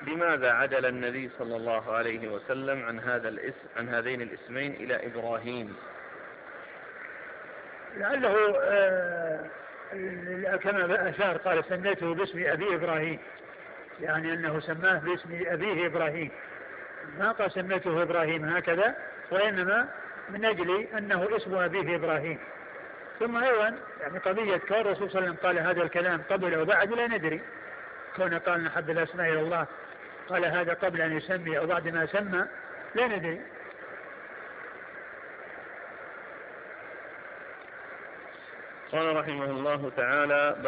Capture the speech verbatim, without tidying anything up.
لماذا عدل النبي صلى الله عليه وسلم عن هذا الاسم عن هذين الاسمين إلى إبراهيم؟ لعله آه كما أشار قال سميته باسم أبي إبراهيم، يعني أنه سماه باسم أبيه إبراهيم، ما قال سميته إبراهيم هكذا، وإنما من أجل أنه اسم أبيه إبراهيم. ثم أيضا يعني قضية كون الرسول صلى الله عليه وسلم قال هذا الكلام قبل أو بعد لا ندري، كون قال نحب الأسماء إلى الله قال هذا قبل أن يسمي أو بعد ما سمى لا ندري. قال رحمه الله تعالى: